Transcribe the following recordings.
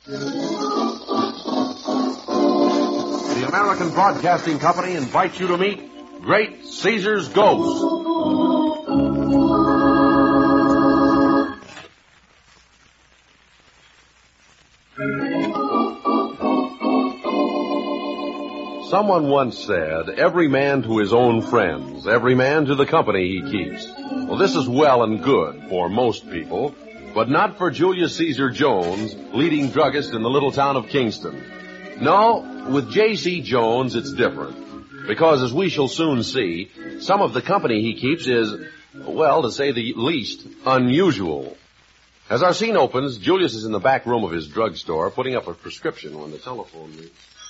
The American Broadcasting Company invites you to meet Great Caesar's Ghost. Someone once said, every man to his own friends, every man to the company he keeps. Well, this is well and good for most people, but not for Julius Caesar Jones, leading druggist in the little town of Kingston. No, with J.C. Jones, it's different. Because, as we shall soon see, some of the company he keeps is, well, to say the least, unusual. As our scene opens, Julius is in the back room of his drugstore putting up a prescription when the telephone rings.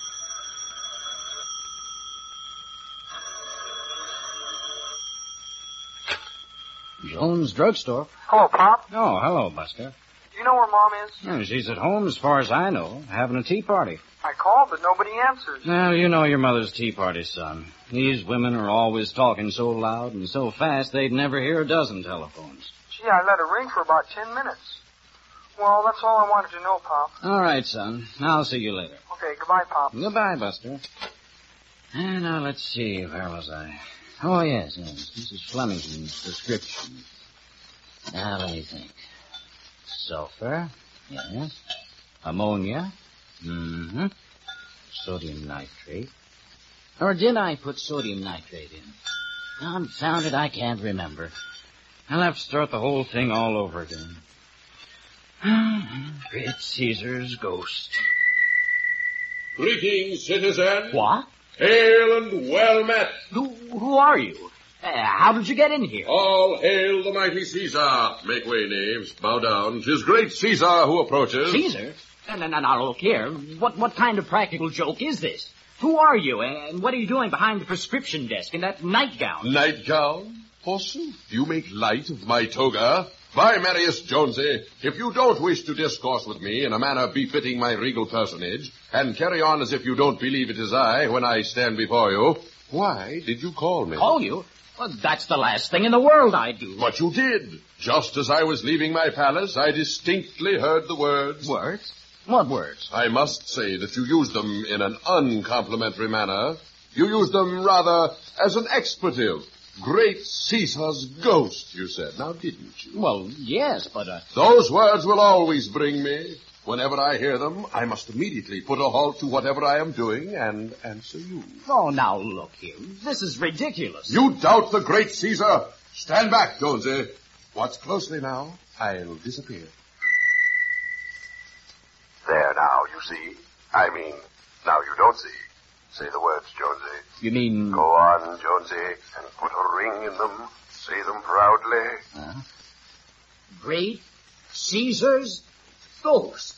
Jones Drugstore. Hello, Pop. Oh, hello, Buster. Do you know where Mom is? Yeah, she's at home, as far as I know, having a tea party. I called, but nobody answers. Well, you know your mother's tea party, son. These women are always talking so loud and so fast they'd never hear a dozen telephones. Gee, I let it ring for about 10 minutes. Well, that's all I wanted to know, Pop. All right, son. I'll see you later. Okay, goodbye, Pop. Goodbye, Buster. And now, let's see, where was I? Oh, yes. Mrs. Flemington's prescription. Now, let me think. Sulfur. Yes. Ammonia. Mm-hmm. Sodium nitrate. Or did I put sodium nitrate in? Confound it, I can't remember. I'll have to start the whole thing all over again. Great Caesar's Ghost. Greetings, citizen. What? Hail and well met. Who are you? How did you get in here? All hail the mighty Caesar. Make way, knaves. Bow down. 'Tis great Caesar who approaches. Caesar? Now, look here. What kind of practical joke is this? Who are you, and what are you doing behind the prescription desk in that nightgown? Nightgown? Forsooth, you make light of my toga. By Marius Jonesy, if you don't wish to discourse with me in a manner befitting my regal personage, and carry on as if you don't believe it is I when I stand before you, why did you call me? Call you? Well, that's the last thing in the world I'd do. But you did. Just as I was leaving my palace, I distinctly heard the words. Words? What words? I must say that you used them in an uncomplimentary manner. You used them rather as an expletive. Great Caesar's ghost, you said. Now, didn't you? Well, yes, but... Those words will always bring me. Whenever I hear them, I must immediately put a halt to whatever I am doing and answer you. Oh, now, look here. This is ridiculous. You doubt the great Caesar? Stand back, Jonesy. Watch closely now. I'll disappear. There now, you see. I mean, now you don't see. Say the words, Jonesy. You mean... Go on, Jonesy, and put a ring in them. Say them proudly. Great Caesar's Ghost.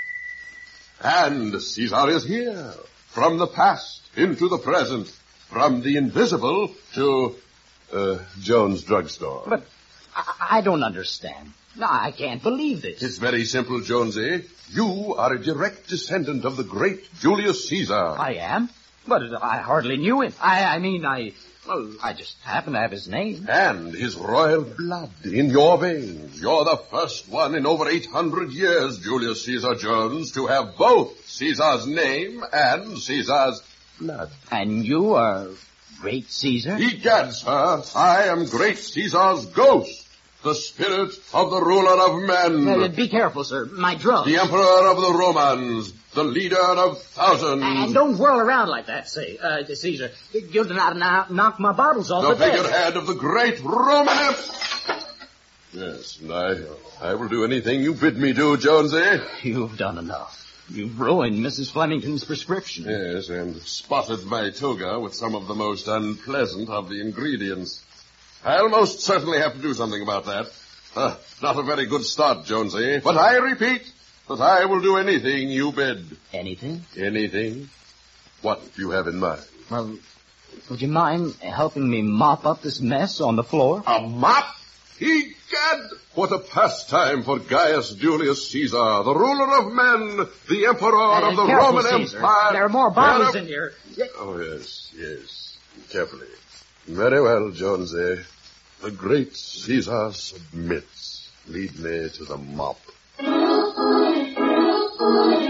And Caesar is here. From the past into the present. From the invisible to, Jones Drugstore. But I don't understand. No, I can't believe this. It's very simple, Jonesy. You are a direct descendant of the great Julius Caesar. I am? But I hardly knew him. I just happen to have his name. And his royal blood in your veins. You're the first one in over 800 years, Julius Caesar Jones, to have both Caesar's name and Caesar's blood. And you are Great Caesar? Egad, sir, I am Great Caesar's ghost. The spirit of the ruler of men. Be careful, sir. My drugs. The emperor of the Romans. The leader of thousands. And don't whirl around like that, Caesar. You'll not knock my bottles off the the desk. figurehead of the great Roman. Yes, and I will do anything you bid me do, Jonesy. You've done enough. You've ruined Mrs. Flemington's prescription. Yes, and spotted my toga with some of the most unpleasant of the ingredients. I'll most certainly have to do something about that. Not a very good start, Jonesy, but I repeat that I will do anything you bid. Anything? Anything. What do you have in mind? Well, would you mind helping me mop up this mess on the floor? A mop? Egad! What a pastime for Gaius Julius Caesar, the ruler of men, the emperor of the careful, Roman Caesar. Empire. There are more bottles in here. Oh, yes. Carefully. Very well, Jonesy. The great Caesar submits. Lead me to the mop.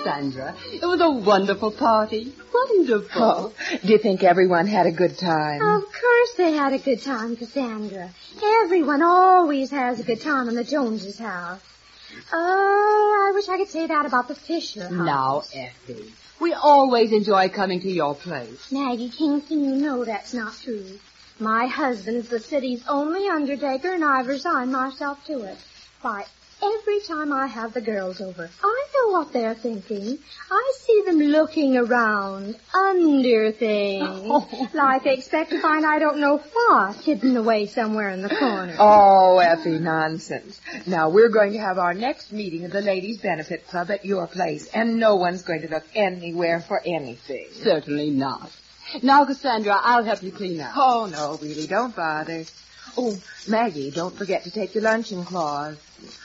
Cassandra. It was a wonderful party. Wonderful. Oh, do you think everyone had a good time? Of course they had a good time, Cassandra. Everyone always has a good time in the Joneses' house. Oh, I wish I could say that about the Fisher house. Now, Effie, we always enjoy coming to your place. Maggie Kingston, you know that's not true. My husband's the city's only undertaker, and I've resigned myself to it. Why, every time I have the girls over, I know what they're thinking. I see them looking around, under things, like they expect to find I don't know what hidden away somewhere in the corner. Oh, Effie, nonsense. Now, we're going to have our next meeting of the Ladies' Benefit Club at your place, and no one's going to look anywhere for anything. Certainly not. Now, Cassandra, I'll help you clean up. Oh, no, really, don't bother. Oh, Maggie, don't forget to take your luncheon cloth.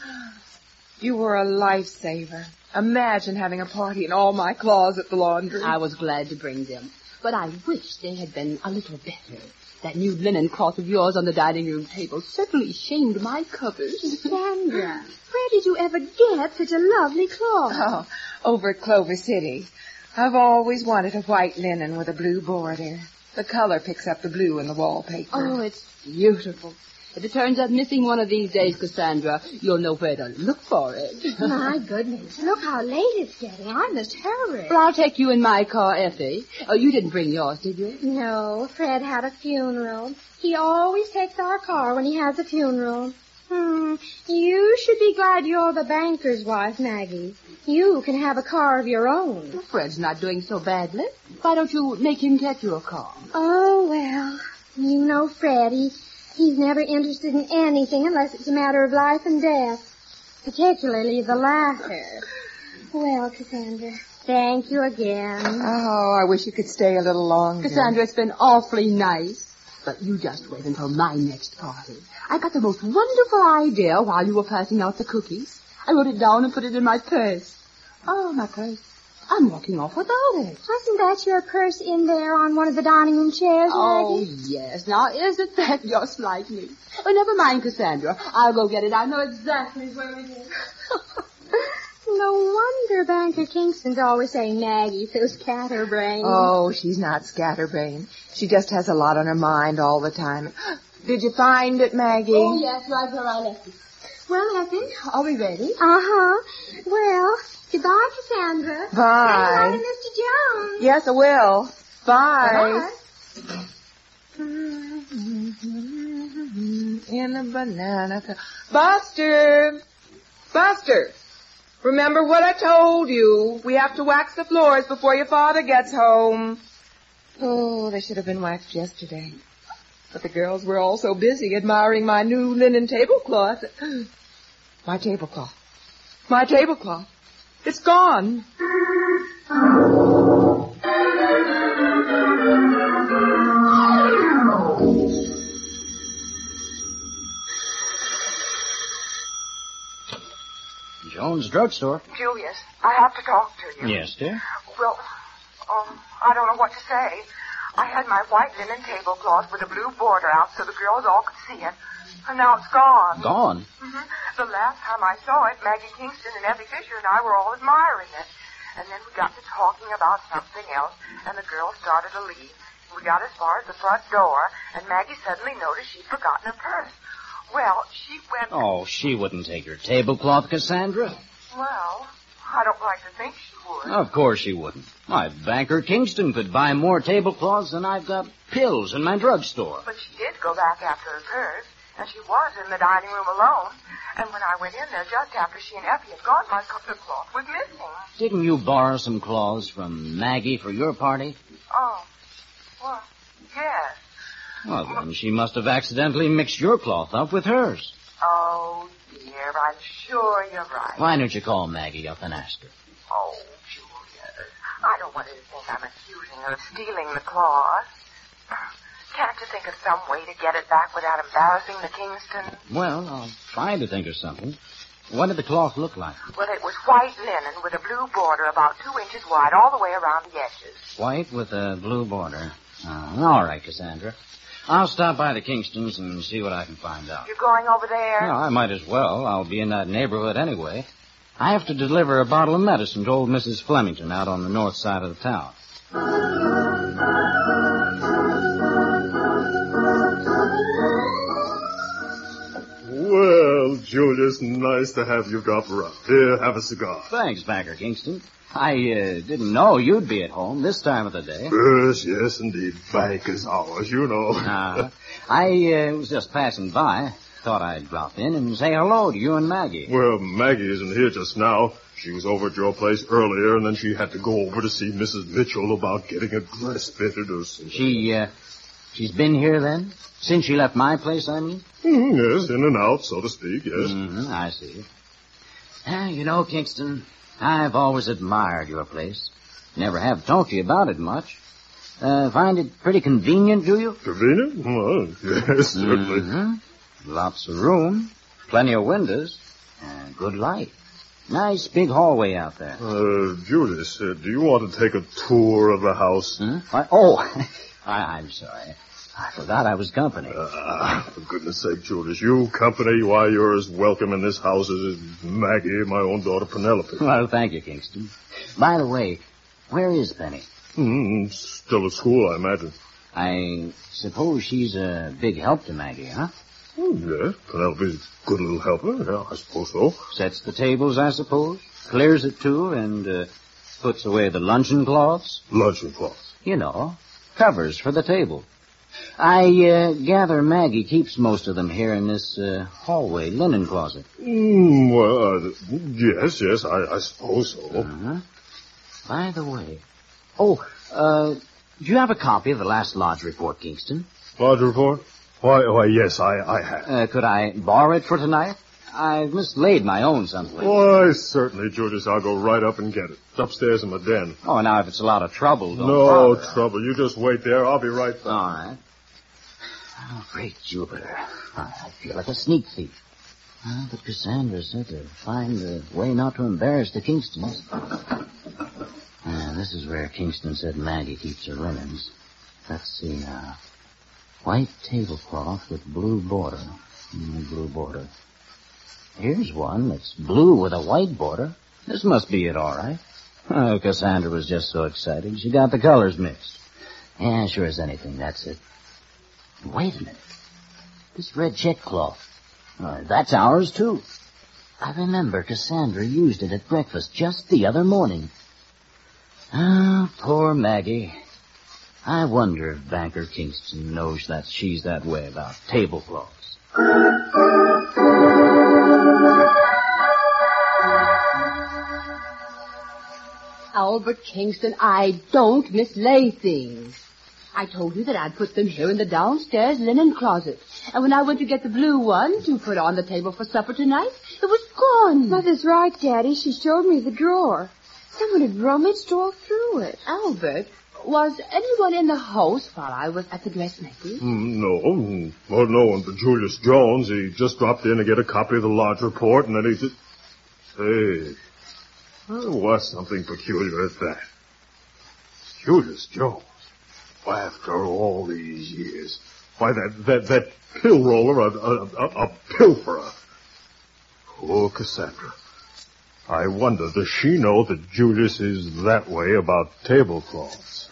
You were a lifesaver. Imagine having a party and all my cloths at the laundry. I was glad to bring them, but I wish they had been a little better. That new linen cloth of yours on the dining room table certainly shamed my covers. Cassandra, where did you ever get such a lovely cloth? Oh, over at Clover City. I've always wanted a white linen with a blue border. The color picks up the blue in the wallpaper. Oh, it's beautiful. If it turns up missing one of these days, Cassandra, you'll know where to look for it. My goodness, look how late it's getting. I must hurry. Well, I'll take you in my car, Effie. Oh, you didn't bring yours, did you? No, Fred had a funeral. He always takes our car when he has a funeral. You should be glad you're the banker's wife, Maggie. You can have a car of your own. Well, Fred's not doing so badly. Why don't you make him get you a car? Oh, well, you know Fred, he's never interested in anything unless it's a matter of life and death, particularly the latter. Well, Cassandra, thank you again. Oh, I wish you could stay a little longer. Cassandra, it's been awfully nice. But you just wait until my next party. I got the most wonderful idea while you were passing out the cookies. I wrote it down and put it in my purse. Oh, my purse. I'm walking off without it. Wasn't that your purse in there on one of the dining room chairs, Maggie? Oh, yes. Now, isn't that just like me? Oh, never mind, Cassandra. I'll go get it. I know exactly where it is. No wonder Banker Kingston's always saying Maggie's so scatterbrained. Oh, she's not scatterbrained. She just has a lot on her mind all the time. Did you find it, Maggie? Oh, yes, right where I left it. Well, Effie, are we ready? Uh-huh. Well, goodbye, Cassandra. Bye. Say hi to Mr. Jones. Yes, I will. Bye. Bye. In a banana. Buster! Buster! Remember what I told you. We have to wax the floors before your father gets home. Oh, they should have been waxed yesterday. But the girls were all so busy admiring my new linen tablecloth. My tablecloth. My tablecloth. It's gone. Jones Drugstore. Julius, I have to talk to you. Yes, dear? Well, I don't know what to say. I had my white linen tablecloth with a blue border out so the girls all could see it. And now it's gone. Gone? Mm-hmm. The last time I saw it, Maggie Kingston and Effie Fisher and I were all admiring it. And then we got to talking about something else, and the girls started to leave. We got as far as the front door, and Maggie suddenly noticed she'd forgotten her purse. Well, she went... Oh, she wouldn't take your tablecloth, Cassandra. Well, I don't like to think she would. Of course she wouldn't. Why, Banker Kingston could buy more tablecloths than I've got pills in my drugstore. But she did go back after her purse, and she was in the dining room alone. And when I went in there just after she and Effie had gone, my tablecloth was missing. Didn't you borrow some cloths from Maggie for your party? Oh, well, yes. Well, then she must have accidentally mixed your cloth up with hers. Oh, dear, I'm sure you're right. Why don't you call Maggie up and ask her? Oh, Julia, I don't want her to think I'm accusing her of stealing the cloth. Can't you think of some way to get it back without embarrassing the Kingston? Well, I'll try to think of something. What did the cloth look like? Well, it was white linen with a blue border about 2 inches wide all the way around the edges. White with a blue border. All right, Cassandra. I'll stop by the Kingstons and see what I can find out. You're going over there? Yeah, I might as well. I'll be in that neighborhood anyway. I have to deliver a bottle of medicine to old Mrs. Flemington out on the north side of the town. Well, Julius, nice to have you drop around. Here, have a cigar. Thanks, Banker Kingston. I didn't know you'd be at home this time of the day. Yes, indeed. Banker's hours, you know. I was just passing by. Thought I'd drop in and say hello to you and Maggie. Well, Maggie isn't here just now. She was over at your place earlier, and then she had to go over to see Mrs. Mitchell about getting a dress fitted or something. She's been here then? Since she left my place, I mean? Yes, in and out, so to speak, yes. Mm-hmm, I see. You know, Kingston, I've always admired your place. Never have talked to you about it much. Find it pretty convenient, do you? Convenient? Well, yes, certainly. Mm-hmm. Lots of room, plenty of windows, and good light. Nice big hallway out there. Julius, do you want to take a tour of the house? I'm sorry. I forgot I was company. For goodness sake, Julius, you company, why, you're as welcome in this house as Maggie, my own daughter Penelope. Well, thank you, Kingston. By the way, where is Penny? Still at school, I imagine. I suppose she's a big help to Maggie, huh? Yes, Penelope's a good little helper. Yeah, I suppose so. Sets the tables, I suppose. Clears it, too, and puts away the luncheon cloths. Luncheon cloths? You know, covers for the table. I gather Maggie keeps most of them here in this hallway linen closet. Well, yes, I suppose so. Uh-huh. By the way, do you have a copy of the last lodge report, Kingston? Lodge report? Why, yes, I have. Could I borrow it for tonight? I've mislaid my own someplace. Why, certainly, Julius. I'll go right up and get it. It's upstairs in my den. Oh, now, if it's a lot of trouble, don't No bother. trouble. You just wait there. I'll be right back. All right. Oh, great Jupiter. I feel like a sneak thief. But Cassandra said to find a way not to embarrass the Kingstons. This is where Kingston said Maggie keeps her linens. Let's see now. White tablecloth with blue border. Blue border. Here's one that's blue with a white border. This must be it, all right. Oh, Cassandra was just so excited. She got the colors mixed. Yeah, sure as anything, that's it. Wait a minute. This red check cloth. That's ours, too. I remember Cassandra used it at breakfast just the other morning. Poor Maggie. I wonder if Banker Kingston knows that she's that way about tablecloths. Albert Kingston, I don't mislay things. I told you that I'd put them here in the downstairs linen closet. And when I went to get the blue one to put on the table for supper tonight, it was gone. Mother's right, Daddy. She showed me the drawer. Someone had rummaged all through it. Albert, was anyone in the house while I was at the dressmaking? No. Well, no one but Julius Jones. He just dropped in to get a copy of the lodge report, and then he said... Say, there was something peculiar at that. Julius Jones. Why, after all these years. Why, that pill roller, a pilferer. Poor Cassandra. I wonder, does she know that Julius is that way about tablecloths?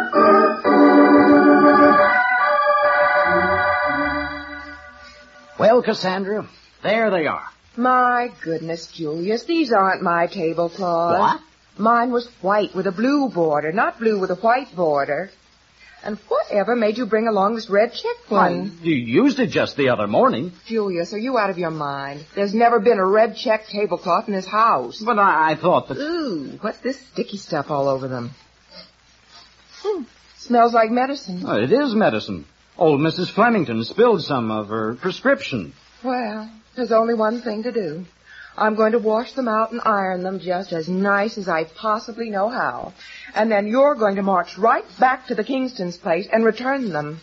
Well, Cassandra, there they are. My goodness, Julius, these aren't my tablecloths. What? Mine was white with a blue border, not blue with a white border. And whatever made you bring along this red check one? You used it just the other morning. Julius, are you out of your mind? There's never been a red check tablecloth in this house. But I thought that... Ooh, what's this sticky stuff all over them? Smells like medicine. Oh, it is medicine. Old Mrs. Flemington spilled some of her prescription. Well, there's only one thing to do. I'm going to wash them out and iron them just as nice as I possibly know how. And then you're going to march right back to the Kingston's place and return them.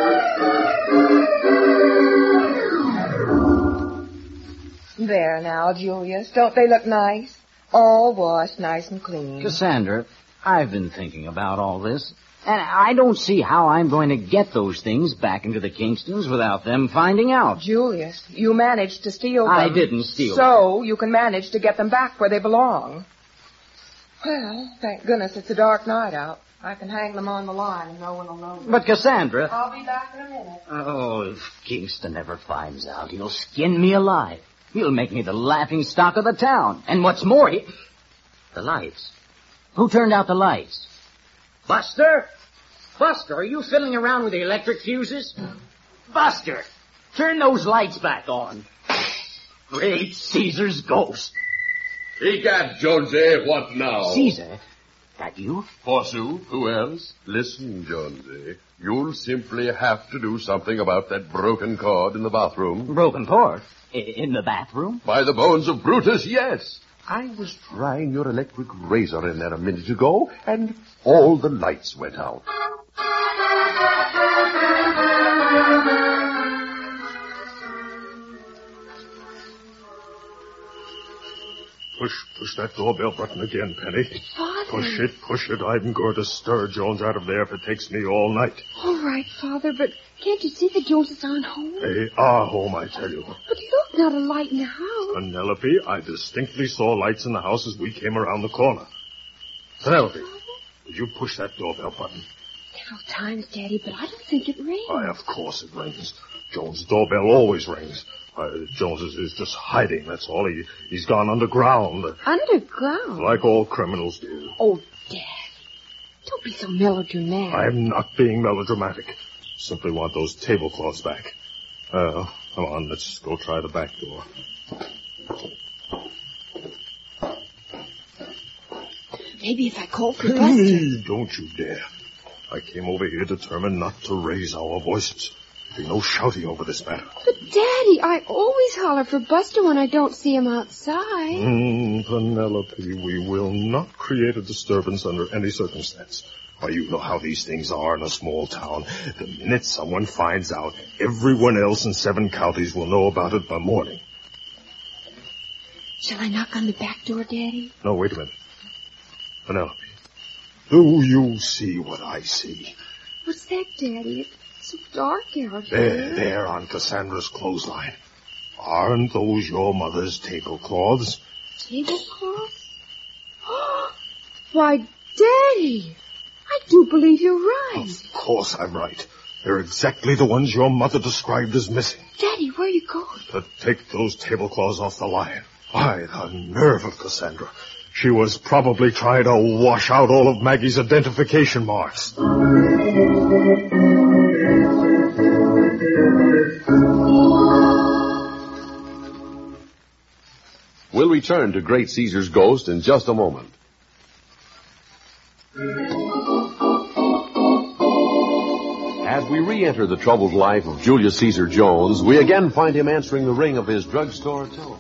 There now, Julius. Don't they look nice? All washed nice and clean. Cassandra, I've been thinking about all this. And I don't see how I'm going to get those things back into the Kingstons without them finding out. Julius, you managed to steal them. I didn't steal them. So you can manage to get them back where they belong. Well, thank goodness it's a dark night out. I can hang them on the line and no one will know. But Cassandra... I'll be back in a minute. Oh, if Kingston ever finds out, he'll skin me alive. He'll make me the laughing stock of the town. And what's more, the lights. Who turned out the lights? Buster? Buster, are you fiddling around with the electric fuses? Buster, turn those lights back on. Great Caesar's ghost. Egad, Jonesy, what now? Caesar? That you? Forsooth, who else? Listen, Jonesy. You'll simply have to do something about that broken cord in the bathroom. Broken cord? In the bathroom? By the bones of Brutus, yes. I was trying your electric razor in there a minute ago, and all the lights went out. Push that doorbell button again, Penny. Father. Push it. I'm going to stir Jones out of there if it takes me all night. All right, Father, but can't you see the Joneses aren't home? They are home, I tell you. But look, not a light in the house. Penelope, I distinctly saw lights in the house as we came around the corner. Penelope, would you push that doorbell button? Several times, Daddy, but I don't think it rings. Why, of course it rings. Jones' doorbell always rings. Jones is just hiding, that's all. He's gone underground. Underground? Like all criminals do. Oh, Daddy, don't be so melodramatic. I'm not being melodramatic. Simply want those tablecloths back. Well, come on, let's go try the back door. Maybe if I call for Buster. Don't you dare. I came over here determined not to raise our voices. There'll be no shouting over this matter. But, Daddy, I always holler for Buster when I don't see him outside. Penelope, we will not create a disturbance under any circumstance. Why, you know how these things are in a small town. The minute someone finds out, everyone else in 7 counties will know about it by morning. Shall I knock on the back door, Daddy? No, wait a minute. Penelope, do you see what I see? What's that, Daddy? It's so dark out here. There on Cassandra's clothesline. Aren't those your mother's tablecloths? Tablecloths? Why, Daddy, I do believe you're right. Of course I'm right. They're exactly the ones your mother described as missing. Daddy, where are you going? To take those tablecloths off the line. Why, the nerve of Cassandra. She was probably trying to wash out all of Maggie's identification marks. We'll return to Great Caesar's ghost in just a moment. As we re-enter the troubled life of Julius Caesar Jones, we again find him answering the ring of his drugstore telephone.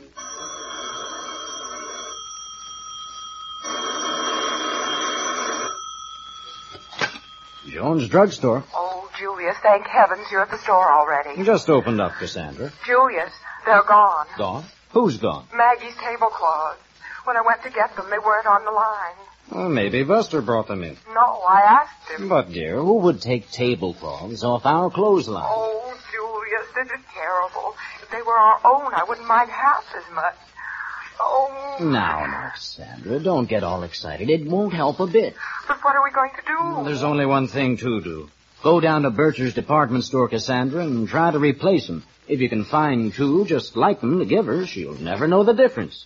Jones Drugstore. Oh, Julius, thank heavens you're at the store already. Just opened up, Cassandra. Julius, they're gone. Gone? Who's gone? Maggie's tablecloths. When I went to get them, they weren't on the line. Well, maybe Buster brought them in. No, I asked him. But, dear, who would take tablecloths off our clothesline? Oh, Julius, this is terrible. If they were our own, I wouldn't mind half as much. Oh. Now, Cassandra, don't get all excited. It won't help a bit. But what are we going to do? There's only one thing to do. Go down to Bircher's department store, Cassandra, and try to replace them. If you can find 2 just like them to give her, she'll never know the difference.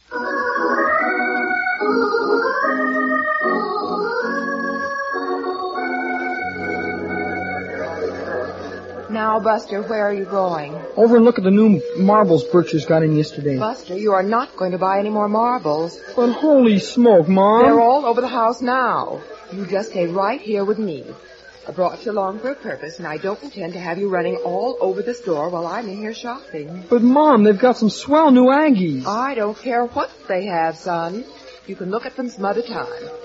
Now, Buster, where are you going? Over and look at the new marbles Bircher's got in yesterday. Buster, you are not going to buy any more marbles. But holy smoke, Mom. They're all over the house now. You just stay right here with me. I brought you along for a purpose, and I don't intend to have you running all over the store while I'm in here shopping. But, Mom, they've got some swell new Aggies. I don't care what they have, son. You can look at them some other time.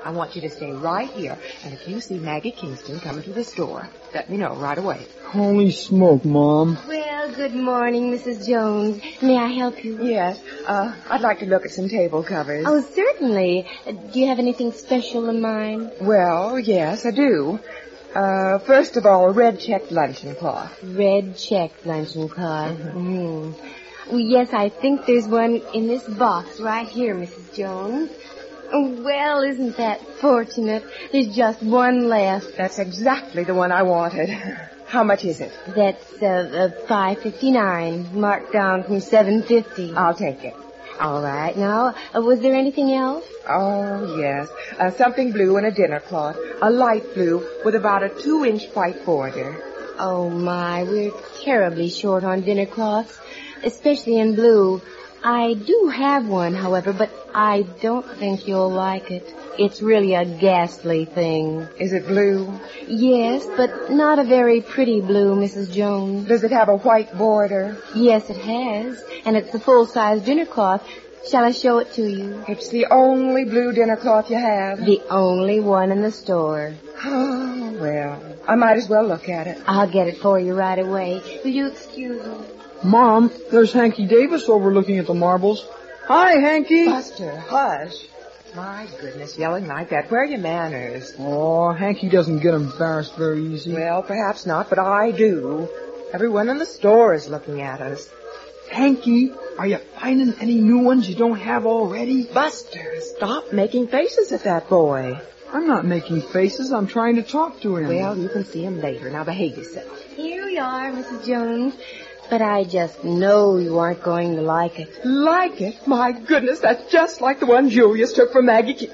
I want you to stay right here, and if you see Maggie Kingston coming to the store, let me know right away. Holy smoke, Mom. Well, good morning, Mrs. Jones. May I help you? Yes, I'd like to look at some table covers. Oh, certainly. Do you have anything special in mind? Well, yes, I do. First of all, a red checked luncheon cloth. Red checked luncheon cloth. Well, yes, I think there's one in this box right here, Mrs. Jones. Well, isn't that fortunate? There's just one left. That's exactly the one I wanted. How much is it? That's $5.59, marked down from $7.50. I'll take it. All right. Now, was there anything else? Oh, yes. Something blue and a dinner cloth. A light blue with about a 2-inch white border. Oh, my. We're terribly short on dinner cloths, especially in blue. I do have one, however, but I don't think you'll like it. It's really a ghastly thing. Is it blue? Yes, but not a very pretty blue, Mrs. Jones. Does it have a white border? Yes, it has, and it's a full-size dinner cloth. Shall I show it to you? It's the only blue dinner cloth you have? The only one in the store. Oh, well, I might as well look at it. I'll get it for you right away. Will you excuse me? Mom, there's Hanky Davis over looking at the marbles. Hi, Hanky. Buster, hush. My goodness, yelling like that. Where are your manners? Oh, Hanky doesn't get embarrassed very easy. Well, perhaps not, but I do. Everyone in the store is looking at us. Hanky, are you finding any new ones you don't have already? Buster, stop making faces at that boy. I'm not making faces. I'm trying to talk to him. Well, you can see him later. Now behave yourself. Here we are, Mrs. Jones. But I just know you aren't going to like it. Like it? My goodness, that's just like the one Julius took from Maggie.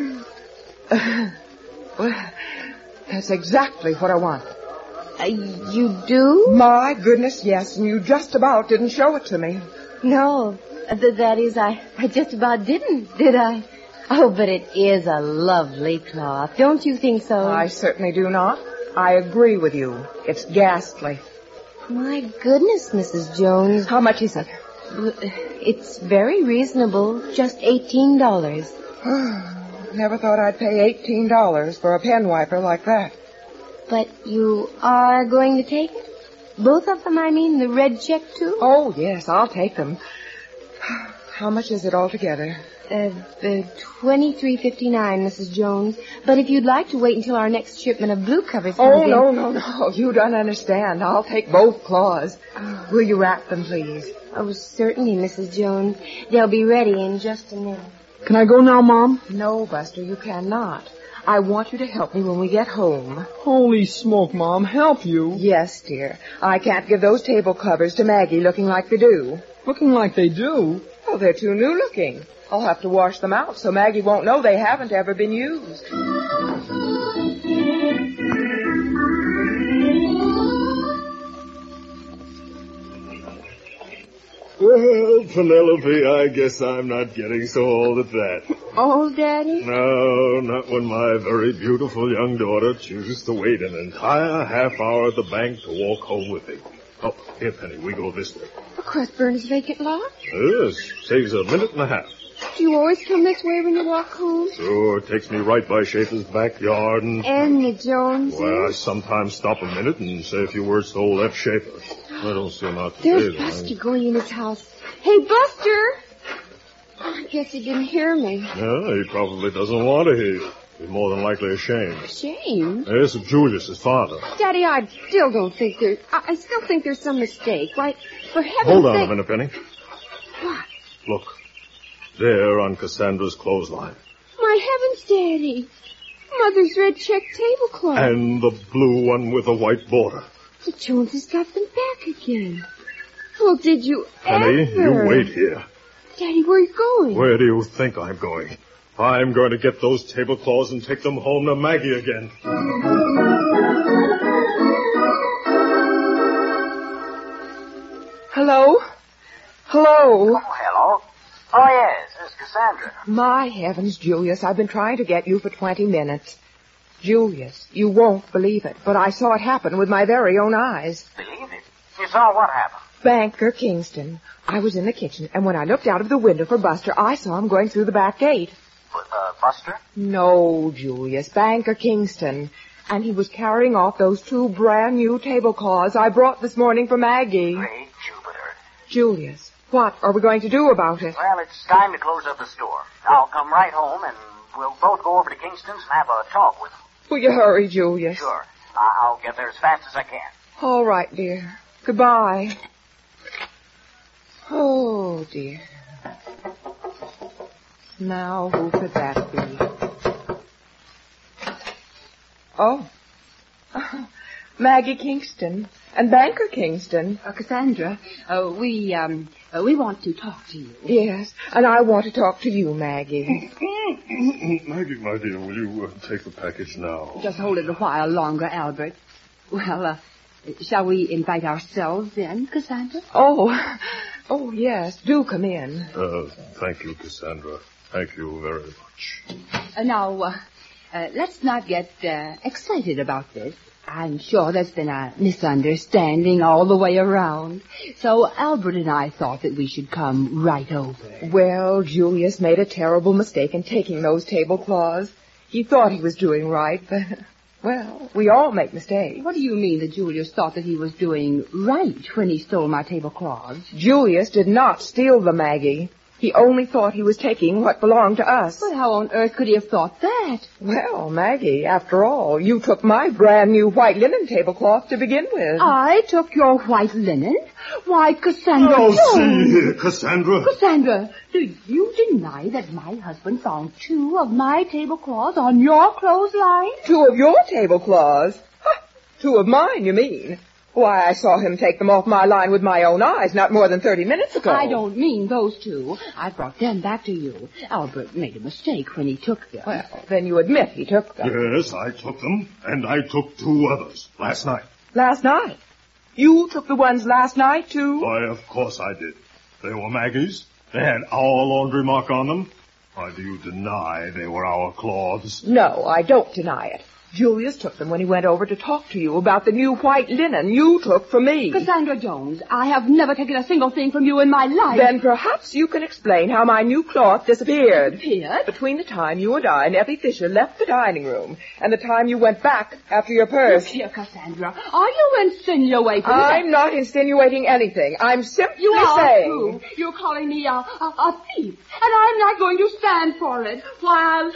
Well, that's exactly what I want. You do? My goodness, yes, and you just about didn't show it to me. No, that is, I just about didn't, did I? Oh, but it is a lovely cloth. Don't you think so? I certainly do not. I agree with you. It's ghastly. My goodness, Mrs. Jones. How much is it? It's very reasonable. Just $18. Never thought I'd pay $18 for a pen wiper like that. But you are going to take it? Both of them, I mean, the red check, too? Oh, yes, I'll take them. How much is it altogether? $23.59, Mrs. Jones. But if you'd like to wait until our next shipment of blue covers comes in... Oh, no. You don't understand. I'll take both claws. Will you wrap them, please? Oh, certainly, Mrs. Jones. They'll be ready in just a minute. Can I go now, Mom? No, Buster, you cannot. I want you to help me when we get home. Holy smoke, Mom. Help you? Yes, dear. I can't give those table covers to Maggie looking like they do. Looking like they do? Oh, they're too new looking. I'll have to wash them out so Maggie won't know they haven't ever been used. Well, Penelope, I guess I'm not getting so old at that. Old, Daddy? No, not when my very beautiful young daughter chooses to wait an entire half hour at the bank to walk home with me. Oh, here, Penny, we go this way. Across Burner's vacant lot? Yes, saves a minute and a half. Do you always come this way when you walk home? Sure, it takes me right by Schaefer's backyard and the Joneses? Well, I sometimes stop a minute and say a few words to old F. Schaefer. I don't see him out There's today, Buster going in his house. Hey, Buster! I guess he didn't hear me. Yeah, he probably doesn't want to hear you. He's more than likely ashamed. Ashamed? Yes, of Julius, his father. Daddy, I still don't think I still think there's some mistake. Why, for heaven's sake... Hold on a minute, Penny. What? Look. There on Cassandra's clothesline. My heavens, Daddy. Mother's red check tablecloth. And the blue one with the white border. The Joneses got them back again. Well, did you Penny, ever? you wait here. Daddy, where are you going? Where do you think I'm going? I'm going to get those tablecloths and take them home to Maggie again. Hello? Hello? Oh, hello. Oh, yes, it's Cassandra. My heavens, Julius, I've been trying to get you for 20 minutes. Julius, you won't believe it, but I saw it happen with my very own eyes. Believe it? You saw what happened? Banker Kingston. I was in the kitchen, and when I looked out of the window for Buster, I saw him going through the back gate. Buster? No, Julius, Banker Kingston. And he was carrying off those 2 brand new tablecloths I brought this morning for Maggie. Great Jupiter. Julius, what are we going to do about it? Well, it's time to close up the store. I'll come right home and we'll both go over to Kingston's and have a talk with them. Will you hurry, Julius? Sure. I'll get there as fast as I can. All right, dear. Goodbye. Oh, dear. Now, who could that be? Oh. Maggie Kingston and Banker Kingston. Cassandra, we want to talk to you. Yes, and I want to talk to you, Maggie. Maggie, my dear, will you take the package now? Just hold it a while longer, Albert. Well, shall we invite ourselves then, Cassandra? Oh, yes. Do come in. Thank you, Cassandra. Thank you very much. Now, let's not get excited about this. I'm sure there's been a misunderstanding all the way around. So Albert and I thought that we should come right over. Well, Julius made a terrible mistake in taking those tablecloths. He thought he was doing right, but, well, we all make mistakes. What do you mean that Julius thought that he was doing right when he stole my tablecloths? Julius did not steal them, Maggie. He only thought he was taking what belonged to us. But how on earth could he have thought that? Well, Maggie, after all, you took my brand new white linen tablecloth to begin with. I took your white linen? Why, Cassandra... Oh, see here, Cassandra. Cassandra, do you deny that my husband found 2 of my tablecloths on your clothesline? 2 of your tablecloths? Huh, 2 of mine, you mean? Why, I saw him take them off my line with my own eyes not more than 30 minutes ago. I don't mean those 2. I brought them back to you. Albert made a mistake when he took them. Well, then you admit he took them. Yes, I took them, and I took 2 others last night. Last night? You took the ones last night, too? Why, of course I did. They were Maggie's. They had our laundry mark on them. Why, do you deny they were our cloths? No, I don't deny it. Julius took them when he went over to talk to you about the new white linen you took from me. Cassandra Jones, I have never taken a single thing from you in my life. Then perhaps you can explain how my new cloth disappeared. Disappeared? Between the time you and I and Effie Fisher left the dining room and the time you went back after your purse. Look here, Cassandra, are you insinuating I'm not insinuating anything. I'm simply you are saying... Too. You're calling me a thief, and I'm not going to stand for it. While...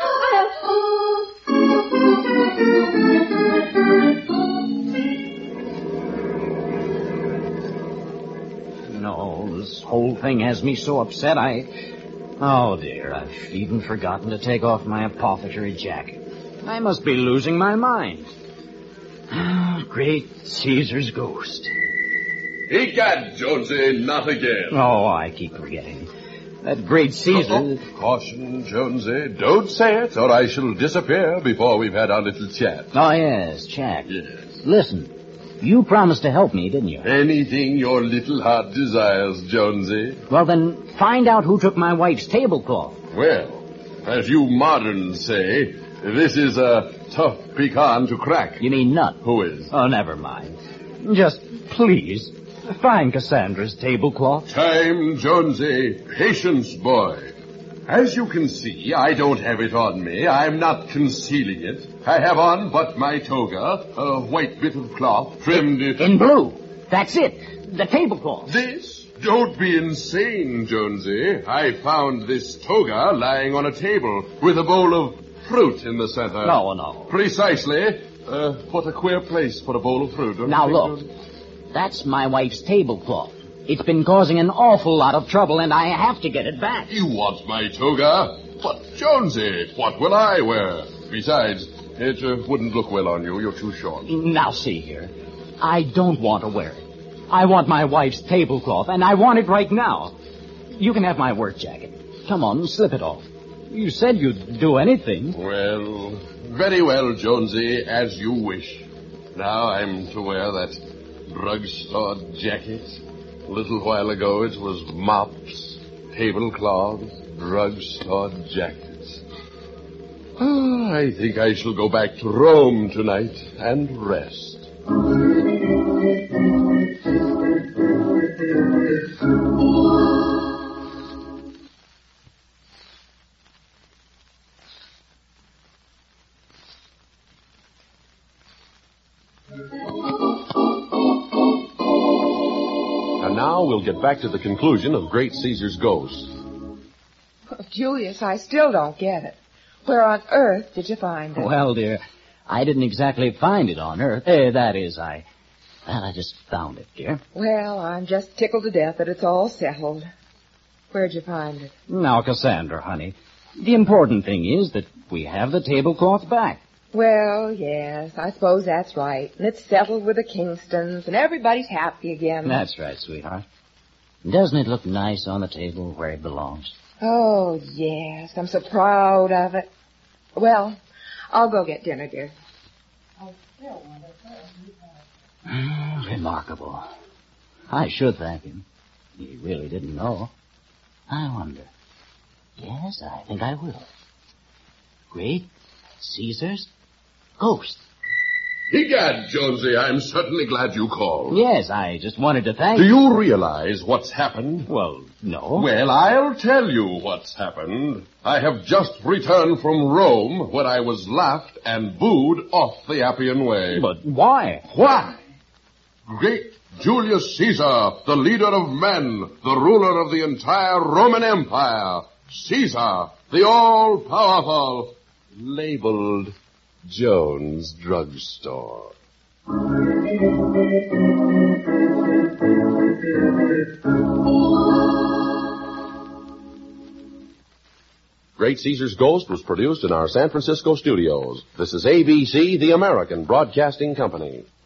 No, this whole thing has me so upset Oh, dear, I've even forgotten to take off my apothecary jacket. I must be losing my mind. Great Caesar's ghost. Egad, Jonesy, not again. Oh, I keep forgetting. That great Caesar... Caution, Jonesy. Don't say it, or I shall disappear before we've had our little chat. Oh, yes, chat. Yes. Listen, you promised to help me, didn't you? Anything your little heart desires, Jonesy. Well, then, find out who took my wife's tablecloth. Well, as you moderns say, this is a tough pecan to crack. You mean nut? Who is? Oh, never mind. Just, please, find Cassandra's tablecloth. Time, Jonesy. Patience, boy. As you can see, I don't have it on me. I'm not concealing it. I have on but my toga, a white bit of cloth, trimmed it... In blue. That's it. The tablecloth. This? Don't be insane, Jonesy. I found this toga lying on a table with a bowl of fruit in the center. No. Precisely. What a queer place for a bowl of fruit, don't now, you think, look. Jonesy? That's my wife's tablecloth. It's been causing an awful lot of trouble, and I have to get it back. You want my toga? But, Jonesy, what will I wear? Besides, it wouldn't look well on you. You're too short. Now, see here. I don't want to wear it. I want my wife's tablecloth, and I want it right now. You can have my work jacket. Come on, slip it off. You said you'd do anything. Well, very well, Jonesy, as you wish. Now I'm to wear that drugstore jacket. A little while ago it was mops, tablecloths, drugstore jackets. Oh, I think I shall go back to Rome tonight and rest. now, we'll get back to the conclusion of Great Caesar's Ghost. Julius, I still don't get it. Where on earth did you find it? Well, dear, I didn't exactly find it on Earth. I just found it, dear. Well, I'm just tickled to death that it's all settled. Where'd you find it? Now, Cassandra, honey, the important thing is that we have the tablecloth back. Well, yes, I suppose that's right. And it's settled with the Kingstons, and everybody's happy again. That's right, sweetheart. Doesn't it look nice on the table where it belongs? Oh, yes, I'm so proud of it. Well, I'll go get dinner, dear. Remarkable. I should thank him. He really didn't know. I wonder. Yes, I think I will. Great Caesar's Ghost. Egad, Jonesy, I'm certainly glad you called. Yes, I just wanted to thank Do you realize what's happened? Well, no. Well, I'll tell you what's happened. I have just returned from Rome, where I was laughed and booed off the Appian Way. But why? Why? Great Julius Caesar, the leader of men, the ruler of the entire Roman Empire, Caesar, the all-powerful, labeled Jones Drugstore. Great Caesar's Ghost was produced in our San Francisco studios. This is ABC, the American Broadcasting Company.